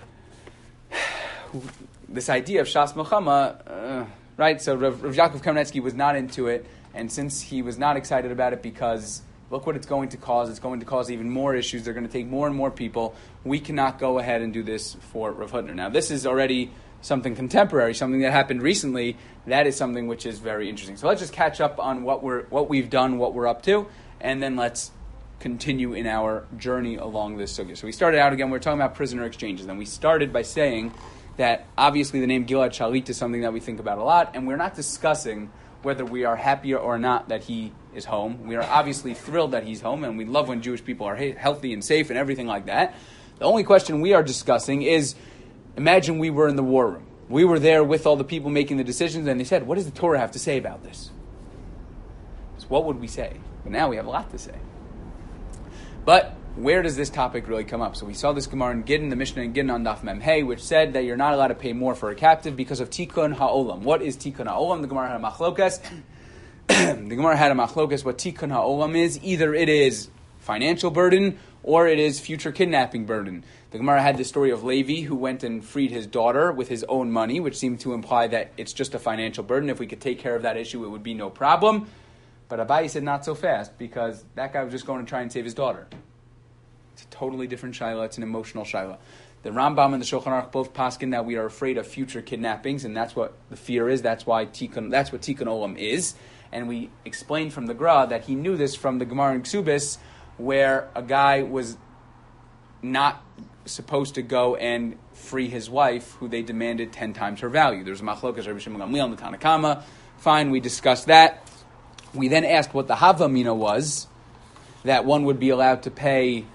this idea of Shas Milchama, right? So Rav Yaakov Kamenetsky was not into it, and since he was not excited about it because look what it's going to cause. It's going to cause even more issues. They're going to take more and more people. We cannot go ahead and do this for Rav Hutner. Now, this is already something contemporary, something that happened recently. That is something which is very interesting. So let's just catch up on what we've done, what we're up to, and then let's continue in our journey along this sugya. So we started out again, we were talking about prisoner exchanges. And we started by saying that obviously the name Gilad Shalit is something that we think about a lot, and we're not discussing whether we are happy or not that he is home. We are obviously thrilled that he's home, and we love when Jewish people are healthy and safe and everything like that. The only question we are discussing is, imagine we were in the war room. We were there with all the people making the decisions, and they said, what does the Torah have to say about this? So what would we say? But now we have a lot to say. But where does this topic really come up? So we saw this Gemara in Gittin, the Mishnah in Gittin on Daf Mem Hey, which said that you're not allowed to pay more for a captive because of Tikkun Ha'olam. What is Tikkun Ha'olam? The Gemara had a machlokas. The Gemara had a machlokas what Tikkun Ha'olam is. Either it is financial burden or it is future kidnapping burden. The Gemara had the story of Levi who went and freed his daughter with his own money, which seemed to imply that it's just a financial burden. If we could take care of that issue, it would be no problem. But Abaye said not so fast because that guy was just going to try and save his daughter. It's a totally different shaila. It's an emotional shaila. The Rambam and the Shulchan Aruch both paskin that we are afraid of future kidnappings, and that's what the fear is. That's what Tikkun Olam is. And we explained from the Gra that he knew this from the Gemara in Ksubis, where a guy was not supposed to go and free his wife, who they demanded 10 times her value. There's a machlokas Rabbi Shimon Gamliel and the Tanna Kama. Fine, we discussed that. We then asked what the Havamina was, that one would be allowed to pay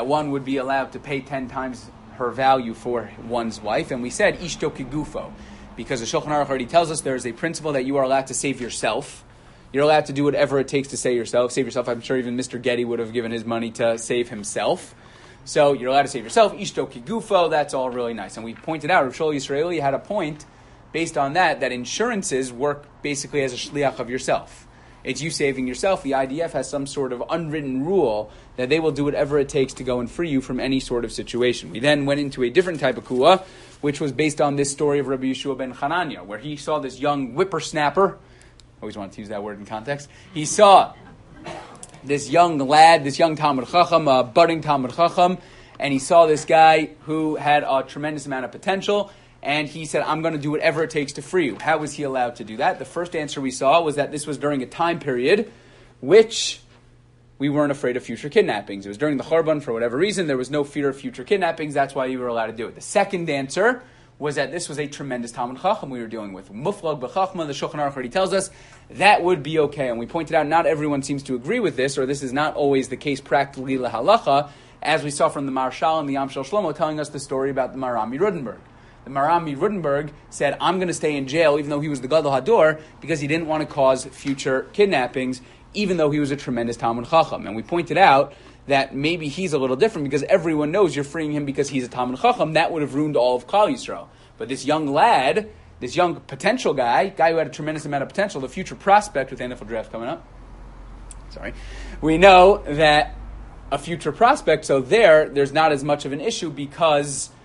10 times her value for one's wife, and we said ishto kigufo, because the Shulchan Aruch already tells us there is a principle that you are allowed to save yourself. You're allowed to do whatever it takes to save yourself. I'm sure even Mr. Getty would have given his money to save himself. So you're allowed to save yourself. Ishto kigufo, that's all really nice. And we pointed out, Rav Shlomo Yisraeli had a point based on that insurances work basically as a shliach of yourself. It's you saving yourself. The IDF has some sort of unwritten rule that they will do whatever it takes to go and free you from any sort of situation. We then went into a different type of kuah, which was based on this story of Rabbi Yeshua ben Hanania, where he saw this young whippersnapper. I always wanted to use that word in context. He saw this young lad, this young Talmud Chacham, a budding Talmud Chacham, and he saw this guy who had a tremendous amount of potential, and he said, I'm going to do whatever it takes to free you. How was he allowed to do that? The first answer we saw was that this was during a time period which we weren't afraid of future kidnappings. It was during the Churban, for whatever reason, there was no fear of future kidnappings. That's why you were allowed to do it. The second answer was that this was a tremendous Talmud Chacham we were dealing with. Muflag b'chachma, the Shulchan Aruch already tells us, that would be okay. And we pointed out not everyone seems to agree with this, or this is not always the case practically lahalacha, as we saw from the Marshal and the Yam Shel Shlomo telling us the story about the Marami Rudenberg. The Marami Rudenberg said, I'm going to stay in jail, even though he was the Gadol Hador, because he didn't want to cause future kidnappings, even though he was a tremendous Talmud Chacham. And we pointed out that maybe he's a little different, because everyone knows you're freeing him because he's a Talmud Chacham. That would have ruined all of Klal Yisrael. But this young lad, this young potential guy who had a tremendous amount of potential, the future prospect with the NFL draft coming up, we know that a future prospect, so there's not as much of an issue because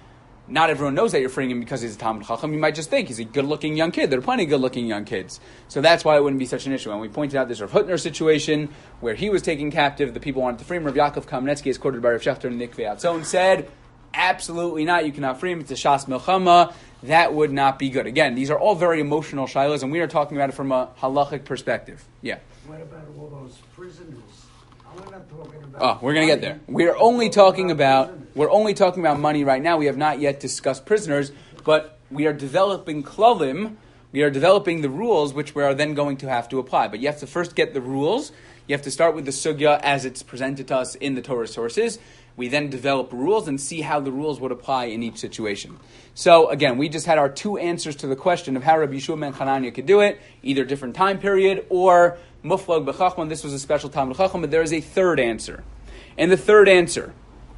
not everyone knows that you're freeing him because he's a Talmid Chacham. You might just think he's a good-looking young kid. There are plenty of good-looking young kids. So that's why it wouldn't be such an issue. And we pointed out this Rav Hutner situation where he was taken captive. The people wanted to free him. Rav Yaakov Kamenetsky is quoted by Rav Shechter in the Nikvei Atzon said, absolutely not. You cannot free him. It's a Shas Milchama. That would not be good. Again, these are all very emotional shilas, and we are talking about it from a halachic perspective. Yeah. What about all those prisoners? I'm not talking about. Oh, we're going to get there. We're only talking about money right now. We have not yet discussed prisoners, but we are developing klalim. We are developing the rules, which we are then going to have to apply. But you have to first get the rules. You have to start with the sugya as it's presented to us in the Torah sources. We then develop rules and see how the rules would apply in each situation. So again, we just had our two answers to the question of how Rabbi Yeshua ben Chananya could do it, either different time period or muflag b'chachman. This was a special time b'chachman, but there is a third answer. And the third answer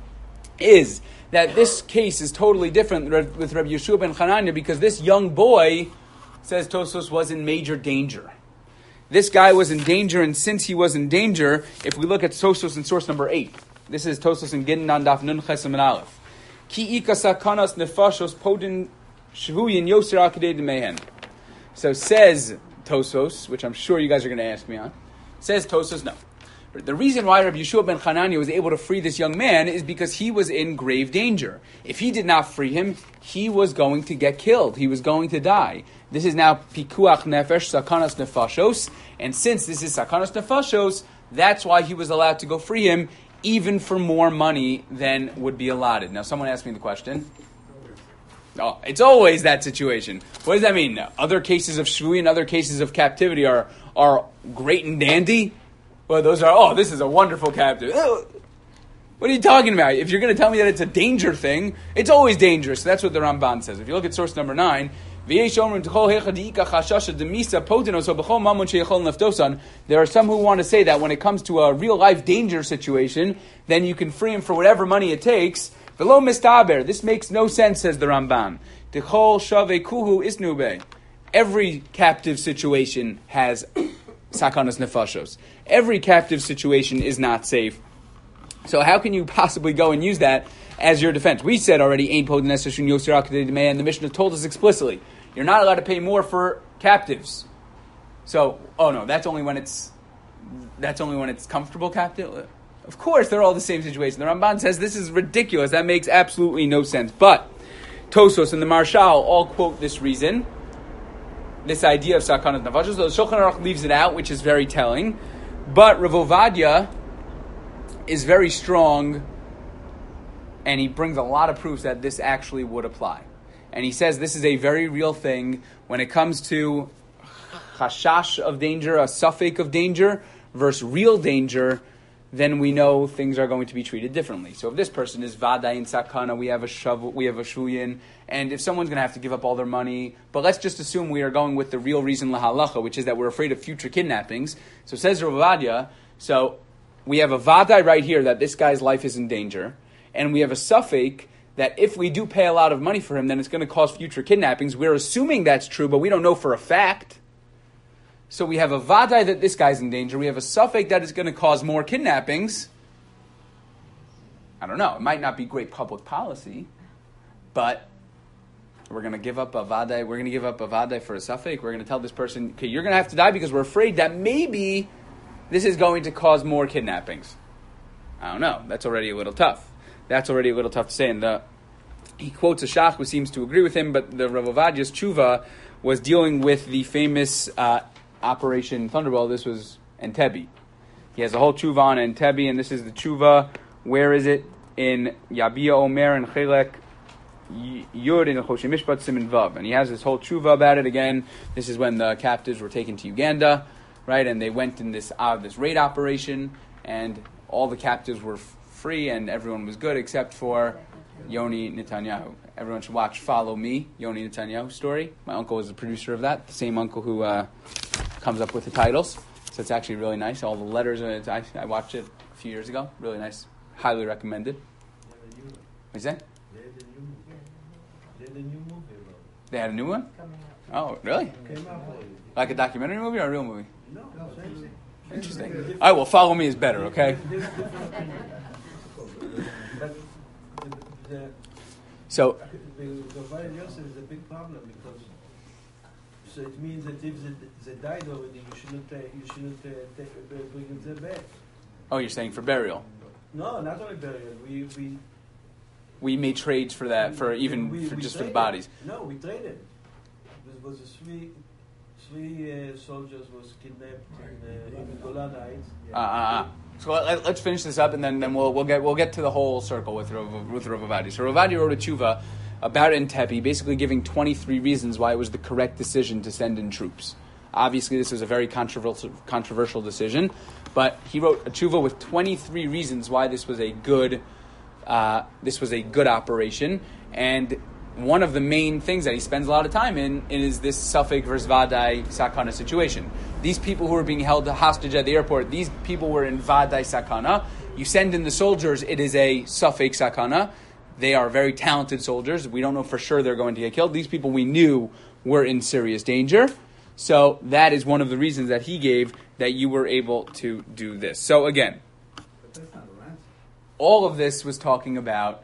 is that this case is totally different with Rabbi Yeshua ben Chananya because this young boy, says Tosfos, was in major danger. This guy was in danger, and since he was in danger, if we look at Tosfos in source number 8, this is Tosfos in Gittin on Daf Nun Ches and Aleph. Ki ika sakanas nefashos podin shvuyin yoser akadei demehen. So says Tosfos, which I'm sure you guys are going to ask me on, says Tosfos, no. The reason why Rabbi Yeshua ben Chananya was able to free this young man is because he was in grave danger. If he did not free him, he was going to get killed. He was going to die. This is now pikuach nefesh, sakanas nefashos, and since this is sakanas nefashos, that's why he was allowed to go free him, even for more money than would be allotted. Now, someone asked me the question. Oh, it's always that situation. What does that mean? Other cases of shvui and other cases of captivity are great and dandy? Well, those are, this is a wonderful captive. What are you talking about? If you're going to tell me that it's a danger thing, it's always dangerous. That's what the Ramban says. If you look at source number 9, there are some who want to say that when it comes to a real-life danger situation, then you can free him for whatever money it takes. This makes no sense, says the Ramban. Every captive situation has sakanas nefashos. Every captive situation is not safe. So how can you possibly go and use that as your defense? We said already, and the Mishnah told us explicitly, you're not allowed to pay more for captives. So, that's only when it's comfortable captive. Of course, they're all the same situation. The Ramban says this is ridiculous. That makes absolutely no sense. But Tosfos and the Marshal all quote this reason, this idea of sakanas nefashos. The Shulchan Aruch leaves it out, which is very telling. But Rav Ovadia is very strong, and he brings a lot of proofs that this actually would apply. And he says this is a very real thing when it comes to chashash of danger, a suffix of danger, versus real danger, then we know things are going to be treated differently. So if this person is vaday in sakana, we have a shuyin, and if someone's going to have to give up all their money, but let's just assume we are going with the real reason lahalacha, which is that we're afraid of future kidnappings. So says Rav Ovadia, so we have a vaday right here that this guy's life is in danger, and we have a suffix that if we do pay a lot of money for him, then it's going to cause future kidnappings. We're assuming that's true, but we don't know for a fact. So we have a vaday that this guy's in danger. We have a suffix that is going to cause more kidnappings. I don't know. It might not be great public policy, but we're going to give up a vaday. We're going to give up a vaday for a suffix. We're going to tell this person, okay, you're going to have to die because we're afraid that maybe this is going to cause more kidnappings. I don't know. That's already a little tough. To say. And he quotes a shach who seems to agree with him, but the Rav Ovadia's tshuva was dealing with the famous Operation Thunderbolt. This was Entebbe. He has a whole tshuva on Entebbe, and this is the tshuva. Where is it? In Yabia Omer and Chelek Yud in Choshe Mishpat Siman Vav. And he has this whole tshuva about it. Again, this is when the captives were taken to Uganda, right? And they went in this raid operation, and all the captives were free, and everyone was good except for Yoni Netanyahu. Everyone should watch Follow Me, Yoni Netanyahu story. My uncle was the producer of that, the same uncle who comes up with the titles. So it's actually really nice. All the letters, I watched it a few years ago. Really nice. Highly recommended. What's that? They had a new one? Oh, really? Like a documentary movie or a real movie? No. Interesting. All right, well, Follow Me is better, okay? So The Vaad Yosef is a big problem because so it means that if they died already, you shouldn't bring them back. oh, you're saying for burial. No, not only burial. We made trades for that, for even we for just for the traded. bodies. No, we traded. There was three soldiers was kidnapped in the Golan Heights. So let's finish this up, and then we'll get to the whole circle with Rav Ovadia. So Rav Ovadia wrote a tshuva about Entebbe, basically giving 23 reasons why it was the correct decision to send in troops. Obviously, this was a very controversial decision, but he wrote a tshuva with 23 reasons why this was a good operation. And one of the main things that he spends a lot of time in is this Safek versus Vadai Sakana situation. These people who were being held hostage at the airport, these people were in Vadai Sakana. You send in the soldiers, it is a Safek Sakana. They are very talented soldiers. We don't know for sure they're going to get killed. These people we knew were in serious danger. So that is one of the reasons that he gave that you were able to do this. So again, all of this was talking about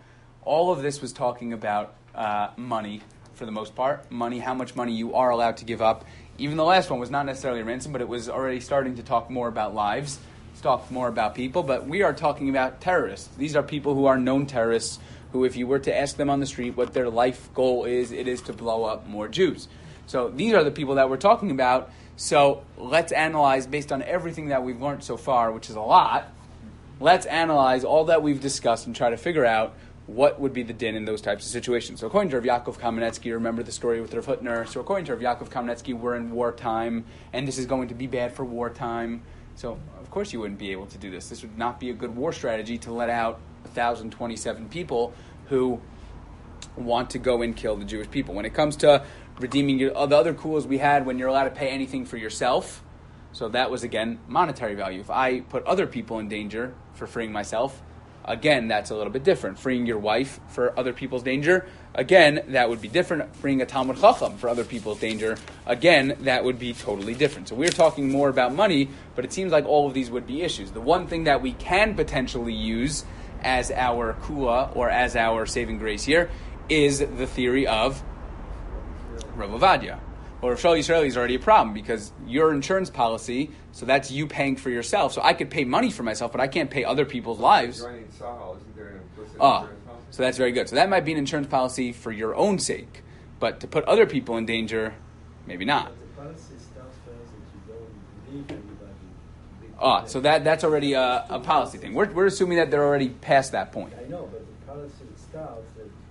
money for the most part. Money, how much money you are allowed to give up. Even the last one was not necessarily a ransom, but it was already starting to talk more about lives, talk more about people. But we are talking about terrorists. These are people who are known terrorists, who if you were to ask them on the street what their life goal is, it is to blow up more Jews. So these are the people that we're talking about. So let's analyze, based on everything that we've learned so far, which is a lot, let's analyze all that we've discussed and try to figure out what would be the din in those types of situations. So according to Rav Yaakov Kamenetsky, remember the story with Rav Hutner, so according to Rav Yaakov Kamenetsky, we're in wartime, and this is going to be bad for wartime. So of course you wouldn't be able to do this. This would not be a good war strategy to let out 1,027 people who want to go and kill the Jewish people. When it comes to redeeming the other kulas we had, when you're allowed to pay anything for yourself, so that was, again, monetary value. If I put other people in danger for freeing myself, again, that's a little bit different. Freeing your wife for other people's danger, again, that would be different. Freeing a Talmud Chacham for other people's danger, again, that would be totally different. So we're talking more about money, but it seems like all of these would be issues. The one thing that we can potentially use as our kula, or as our saving grace here, is the theory of Rav Ovadia. Well, Rav Shaul Yisraeli is already a problem because your insurance policy, so that's you paying for yourself. So I could pay money for myself, but I can't pay other people's lives. Joining Sahal, isn't there an implicit Oh, insurance policy? so that's very good. So that might be an insurance policy for your own sake, but to put other people in danger, maybe not. But the policy starts first that you don't leave anybody. Oh, so that's already a policy thing. We're assuming that they're already past that point. I know, but the policy starts that you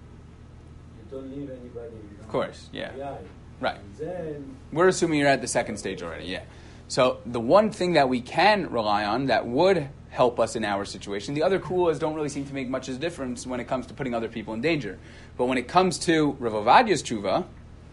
don't leave anybody. Of course, yeah. behind. Right. And then We're assuming you're at the second stage already, yeah. So the one thing that we can rely on that would help us in our situation, the other kulas don't really seem to make much of a difference when it comes to putting other people in danger. But when it comes to Rav Ovadia's tshuva,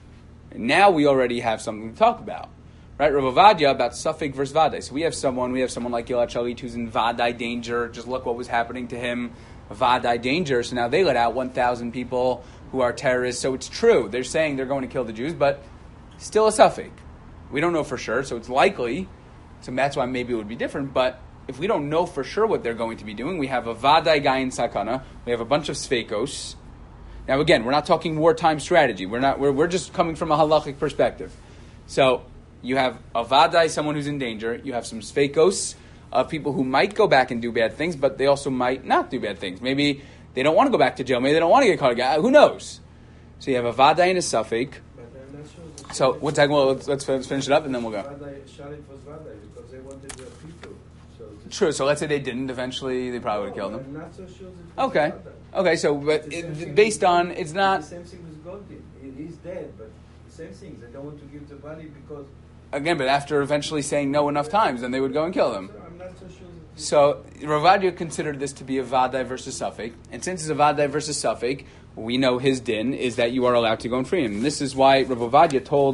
now we already have something to talk about. Right? Rav Ovadia about Safek versus Vadai. So we have someone like Gilad Shalit who's in Vadai danger. Just look what was happening to him. Vadai danger. So now they let out 1,000 people who are terrorists. So it's true. They're saying they're going to kill the Jews, but still a Safek. We don't know for sure, so it's likely. So that's why maybe it would be different. But if we don't know for sure what they're going to be doing, we have a Vadai guy in Sakana. We have a bunch of Sfeikos. Now again, we're not talking wartime strategy. We're just coming from a halachic perspective. So you have a Vadai, someone who's in danger. You have some Sfeikos of people who might go back and do bad things, but they also might not do bad things. Maybe they don't want to go back to jail. Maybe they don't want to get caught again. Who knows? So you have a Vadai and a Safek. but I'm not sure. So one second, let's finish it up and then we'll go. Shalit was Vadai because they wanted their people. So True. So let's say they didn't. Eventually, they probably would have killed I'm them. not so sure that it was Okay. Vadai. Okay. So, but The same thing based with- on it's not. The same thing with Goldin. He's dead, but the same thing. They don't want to give the body because. Again, but after eventually saying no enough times, then they would go and kill them. So I'm not so sure. That So Rav Ovadia considered this to be a Vadai versus Safek, and since it's a Vadai versus Safek, we know his din is that you are allowed to go and free him. And this is why Rav Ovadia told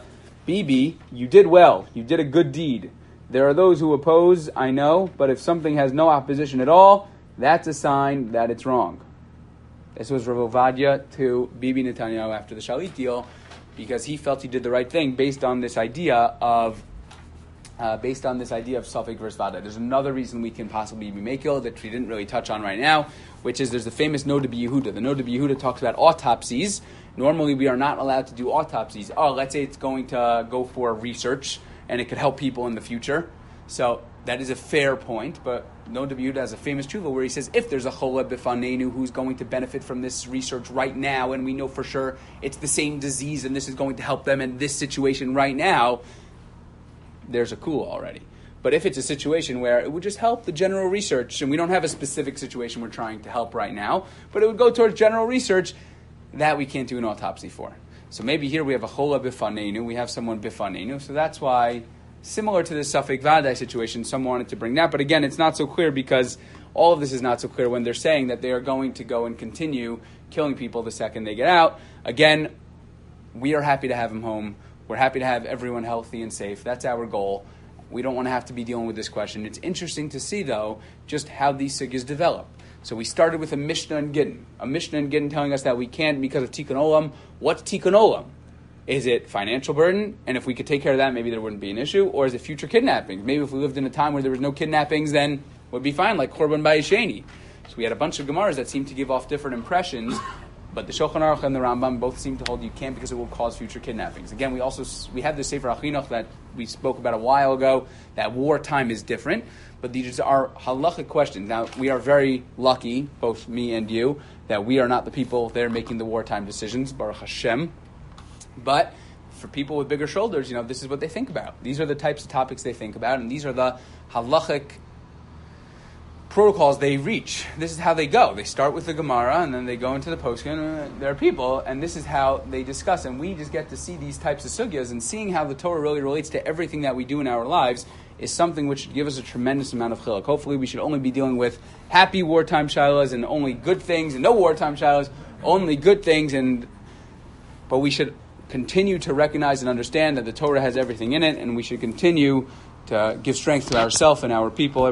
Bibi, "You did well. You did a good deed. There are those who oppose, I know, but if something has no opposition at all, that's a sign that it's wrong." This was Rav Ovadia to Bibi Netanyahu after the Shalit deal, because he felt he did the right thing based on this idea of Safek versus Vadai. There's another reason we can possibly be Mekil that we didn't really touch on right now, which is there's the famous Noda B'Yehuda. The Noda B'Yehuda talks about autopsies. Normally, we are not allowed to do autopsies. Oh, let's say it's going to go for research, and it could help people in the future. So that is a fair point, but Noda B'Yehuda has a famous tshuva where he says, if there's a chola b'fanenu who's going to benefit from this research right now, and we know for sure it's the same disease and this is going to help them in this situation right now, there's a kula already. But if it's a situation where it would just help the general research, and we don't have a specific situation we're trying to help right now, but it would go towards general research, that we can't do an autopsy for. So maybe here we have a chola b'fanenu, we have someone b'fanenu, so that's why, similar to the Safek Vadai situation, some wanted to bring that, but again, it's not so clear because all of this is not so clear when they're saying that they are going to go and continue killing people the second they get out. Again, we are happy to have him home. We're happy to have everyone healthy and safe. That's our goal. We don't want to have to be dealing with this question. It's interesting to see, though, just how these sugyas develop. So we started with a Mishnah and Gittin. A Mishnah and Gittin telling us that we can't because of Tikkun Olam. What's Tikkun Olam? Is it financial burden? And if we could take care of that, maybe there wouldn't be an issue. Or is it future kidnappings? Maybe if we lived in a time where there was no kidnappings, then it would be fine, like Korban Bayesheni. So we had a bunch of Gemaras that seem to give off different impressions, but the Shulchan Aruch and the Rambam both seem to hold you can't because it will cause future kidnappings. Again, we have the Sefer HaChinuch that we spoke about a while ago, that wartime is different, but these are halachic questions. Now, we are very lucky, both me and you, that we are not the people there making the wartime decisions, Baruch Hashem. But for people with bigger shoulders, this is what they think about. These are the types of topics they think about, and these are the halachic protocols they reach. This is how they go. They start with the Gemara, and then they go into the poskim. There are people, and this is how they discuss. And we just get to see these types of sugyas, and seeing how the Torah really relates to everything that we do in our lives is something which should give us a tremendous amount of chiluk. Hopefully, we should only be dealing with happy wartime shilas and only good things, and no wartime shilas, only good things. But we should continue to recognize and understand that the Torah has everything in it, and we should continue to give strength to ourselves and our people.